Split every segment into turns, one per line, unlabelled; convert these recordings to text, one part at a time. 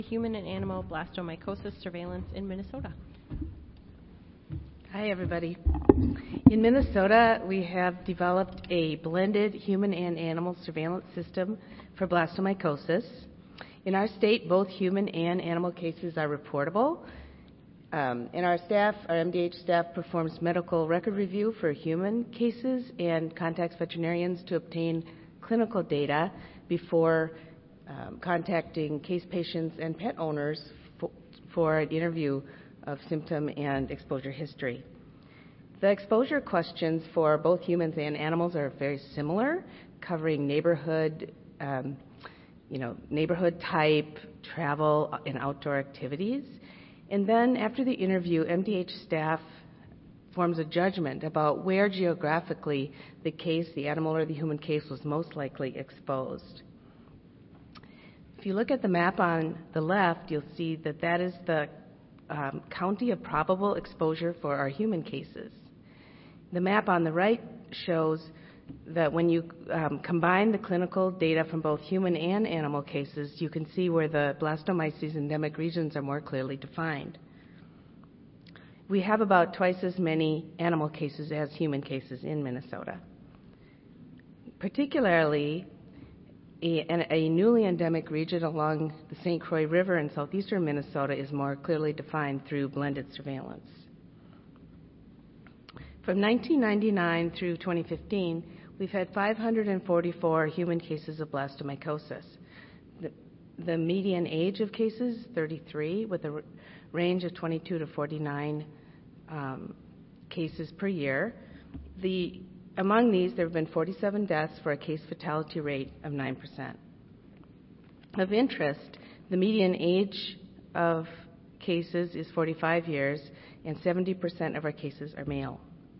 Human and animal blastomycosis surveillance in Minnesota.
Hi, everybody. In Minnesota, we have developed a blended human and animal surveillance system for blastomycosis. In our state, both human and animal cases are reportable. And our MDH staff performs medical record review for human cases and contacts veterinarians to obtain clinical data before contacting case patients and pet owners for an interview of symptom and exposure history. The exposure questions for both humans and animals are very similar, covering neighborhood type, travel, and outdoor activities. And then after the interview, MDH staff forms a judgment about where geographically the animal or the human case was most likely exposed. If you look at the map on the left, you'll see that is the county of probable exposure for our human cases. The map on the right shows that when you combine the clinical data from both human and animal cases, you can see where the blastomyces endemic regions are more clearly defined. We have about twice as many animal cases as human cases in Minnesota. Particularly, a newly endemic region along the St. Croix River in southeastern Minnesota is more clearly defined through blended surveillance. From 1999 through 2015, we've had 544 human cases of blastomycosis. The median age of cases, 33, with a range of 22 to 49 cases per year. Among these, there have been 47 deaths for a case fatality rate of 9%. Of interest, the median age of cases is 45 years, and 70% of our cases are male.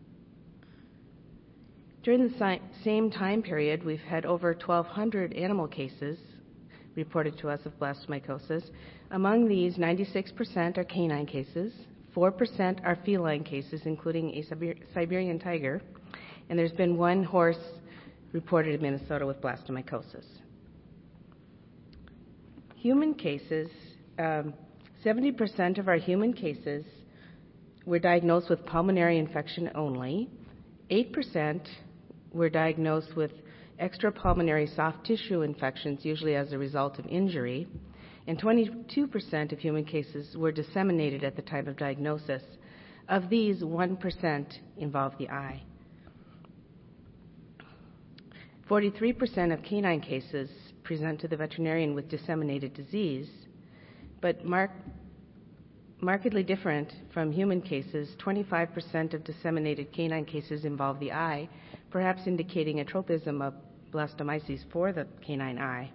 During the same time period, we've had over 1,200 animal cases reported to us of blastomycosis. Among these, 96% are canine cases, 4% are feline cases, including a Siberian tiger, and there's been one horse reported in Minnesota with blastomycosis. Human cases, 70% of our human cases were diagnosed with pulmonary infection only. 8% were diagnosed with extrapulmonary soft tissue infections, usually as a result of injury, and 22% of human cases were disseminated at the time of diagnosis. Of these, 1% involved the eye. 43% of canine cases present to the veterinarian with disseminated disease, but markedly different from human cases, 25% of disseminated canine cases involve the eye, perhaps indicating a tropism of blastomyces for the canine eye.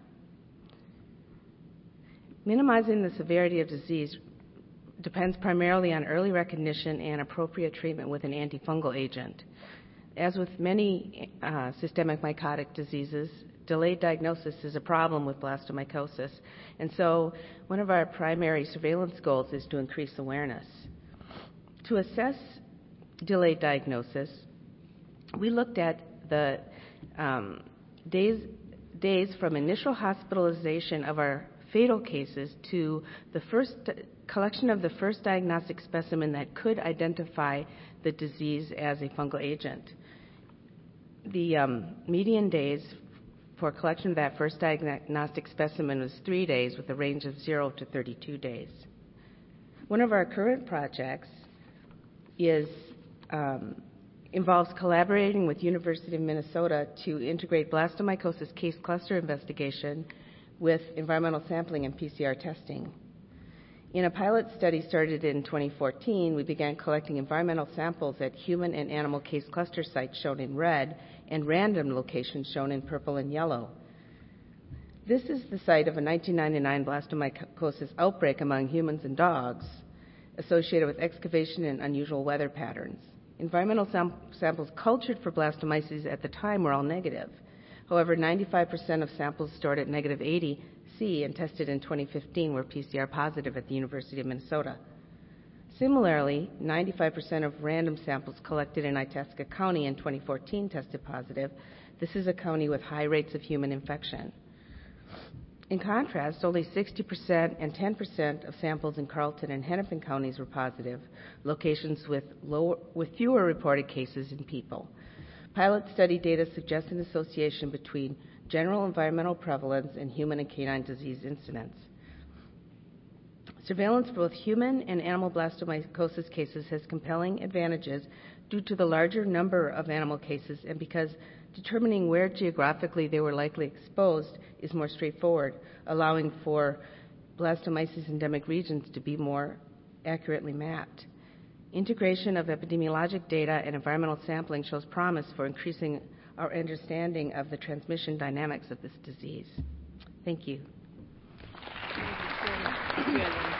Minimizing the severity of disease depends primarily on early recognition and appropriate treatment with an antifungal agent. As with many systemic mycotic diseases, delayed diagnosis is a problem with blastomycosis, and so one of our primary surveillance goals is to increase awareness. To assess delayed diagnosis, we looked at the days from initial hospitalization of our fatal cases to the first collection of the first diagnostic specimen that could identify the disease as a fungal agent. The median days for collection of that first diagnostic specimen was 3 days, with a range of 0 to 32 days. One of our current projects involves collaborating with University of Minnesota to integrate blastomycosis case cluster investigation with environmental sampling and PCR testing. In a pilot study started in 2014, we began collecting environmental samples at human and animal case cluster sites shown in red and random locations shown in purple and yellow. This is the site of a 1999 blastomycosis outbreak among humans and dogs associated with excavation and unusual weather patterns. Environmental samples cultured for blastomyces at the time were all negative. However, 95% of samples stored at negative 80 C and tested in 2015 were PCR positive at the University of Minnesota. Similarly, 95% of random samples collected in Itasca County in 2014 tested positive. This is a county with high rates of human infection. In contrast, only 60% and 10% of samples in Carleton and Hennepin counties were positive, locations with fewer reported cases in people. Pilot study data suggests an association between general environmental prevalence and human and canine disease incidence. Surveillance for both human and animal blastomycosis cases has compelling advantages due to the larger number of animal cases and because determining where geographically they were likely exposed is more straightforward, allowing for blastomyces endemic regions to be more accurately mapped. Integration of epidemiologic data and environmental sampling shows promise for increasing our understanding of the transmission dynamics of this disease. Thank you.
Thank you.